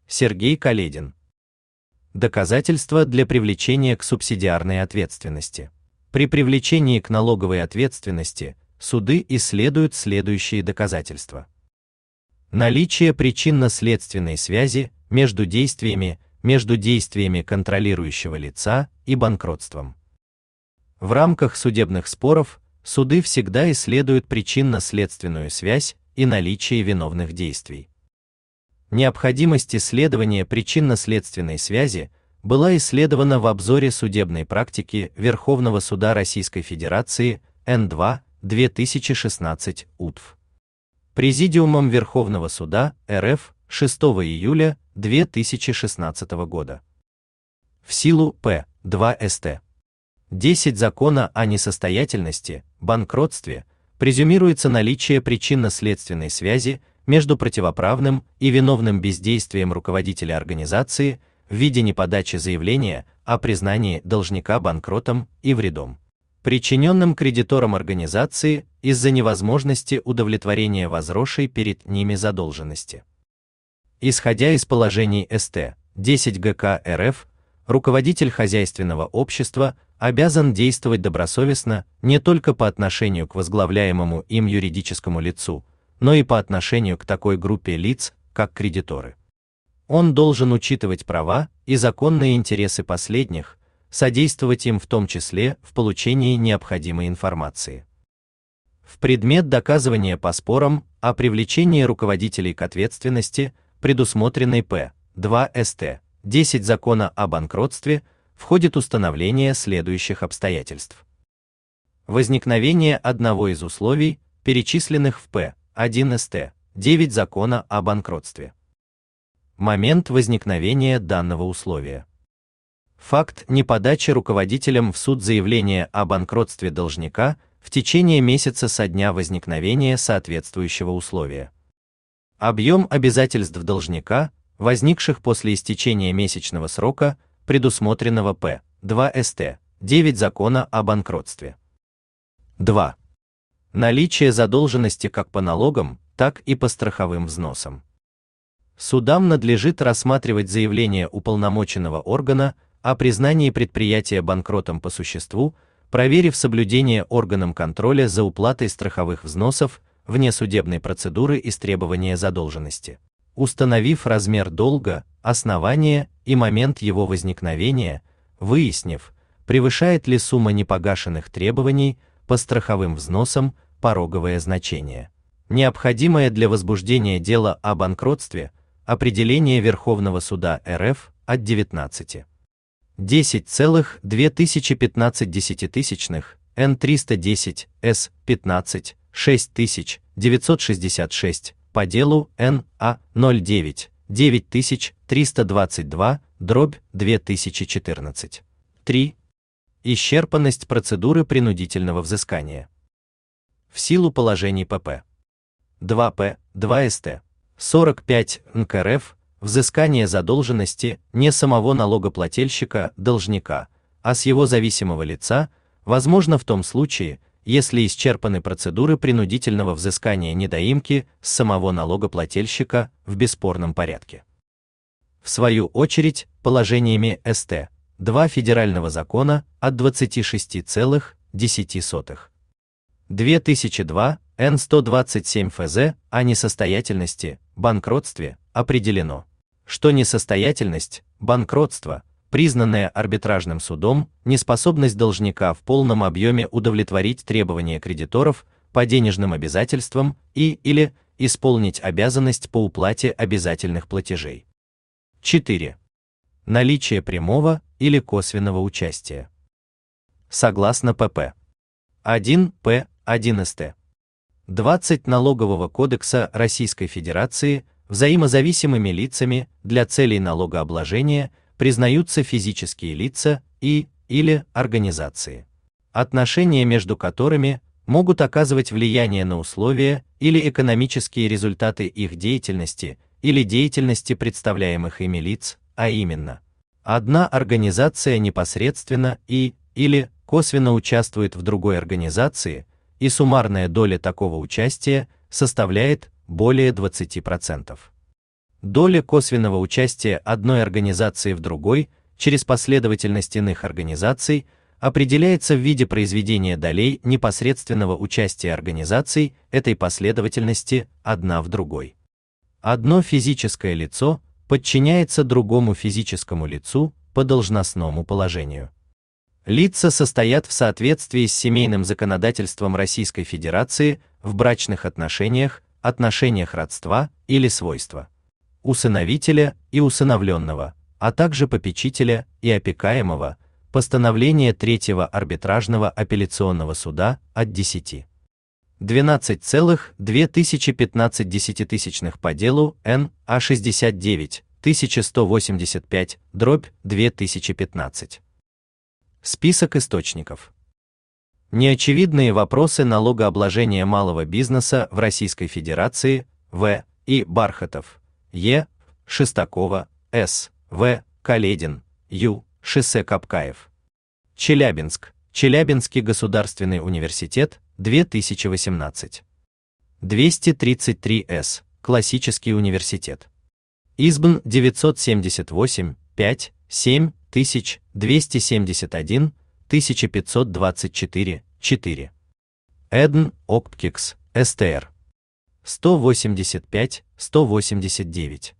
Сергей Каледин. Доказательства для привлечения к субсидиарной ответственности. При привлечении к налоговой ответственности суды исследуют следующие доказательства. Наличие причинно-следственной связи между действиями контролирующего лица и банкротством. В рамках судебных споров суды всегда исследуют причинно-следственную связь и наличие виновных действий. Необходимость исследования причинно-следственной связи была исследована в обзоре судебной практики Верховного суда Российской Федерации Н2 2016 УТФ. Президиумом Верховного суда РФ 6 июля 2016 года. В силу П2 СТ 10 Закона о несостоятельности, банкротстве презюмируется наличие причинно-следственной связи между противоправным и виновным бездействием руководителя организации в виде неподачи заявления о признании должника банкротом и вредом, причиненным кредиторам организации из-за невозможности удовлетворения возросшей перед ними задолженности. Исходя из положений СТ 10 ГК РФ, руководитель хозяйственного общества обязан действовать добросовестно не только по отношению к возглавляемому им юридическому лицу, но и по отношению к такой группе лиц, как кредиторы. Он должен учитывать права и законные интересы последних, содействовать им в том числе в получении необходимой информации. В предмет доказывания по спорам о привлечении руководителей к ответственности, предусмотренной П2 СТ 10 Закона о банкротстве, входит установление следующих обстоятельств. Возникновение одного из условий, перечисленных в П1 СТ 9 Закона о банкротстве. Момент возникновения данного условия. Факт неподачи руководителем в суд заявления о банкротстве должника в течение месяца со дня возникновения соответствующего условия. Объем обязательств должника, возникших после истечения месячного срока, предусмотренного П2 СТ 9 Закона о банкротстве. 2. Наличие задолженности как по налогам, так и по страховым взносам. Судам надлежит рассматривать заявление уполномоченного органа о признании предприятия банкротом по существу, проверив соблюдение органом контроля за уплатой страховых взносов вне судебной процедуры истребования задолженности, установив размер долга, основание и момент его возникновения, выяснив, превышает ли сумма непогашенных требований по страховым взносам пороговое значение, необходимое для возбуждения дела о банкротстве, определение Верховного суда РФ от 19. 10,2015 Н310 С 15 6966 по делу Н.А. 09 9322 /2014. 3. Исчерпанность процедуры принудительного взыскания. В силу положений ПП 2П 2 СТ 45 НК РФ взыскание задолженности не самого налогоплательщика, должника, а с его зависимого лица возможно в том случае, если исчерпаны процедуры принудительного взыскания недоимки с самого налогоплательщика в бесспорном порядке. В свою очередь, положениями СТ 2 Федерального закона от 26,10 2002 Н127 ФЗ о несостоятельности, банкротстве определено, что несостоятельность, банкротство, признанная арбитражным судом, неспособность должника в полном объеме удовлетворить требования кредиторов по денежным обязательствам и/или исполнить обязанность по уплате обязательных платежей. 4. Наличие прямого или косвенного участия. Согласно ПП 1 П1 СТ 20 Налогового кодекса Российской Федерации, взаимозависимыми лицами для целей налогообложения признаются физические лица и/или организации, отношения между которыми могут оказывать влияние на условия или экономические результаты их деятельности или деятельности представляемых ими лиц, а именно: одна организация непосредственно и/или косвенно участвует в другой организации, и суммарная доля такого участия составляет более 20%. Доля косвенного участия одной организации в другой через последовательность иных организаций определяется в виде произведения долей непосредственного участия организаций этой последовательности одна в другой. Одно физическое лицо подчиняется другому физическому лицу по должностному положению. Лица состоят в соответствии с семейным законодательством Российской Федерации в брачных отношениях, отношениях родства или свойства, усыновителя и усыновленного, а также попечителя и опекаемого, постановление Третьего арбитражного апелляционного суда от 10.12.2015 по делу Н.А. 69-1185/2015. Список источников. Неочевидные вопросы налогообложения малого бизнеса в Российской Федерации. В. И. Бархатов, Е. Шестакова, С. В. Каледин, Ю. Шоссе Капкаев. Челябинск. Челябинский государственный университет, 2018. 233 С. Классический университет. Избн 978, 5, 7, 1271, 1524, 4. Эдн, Окпкикс, СТР. 185, 189.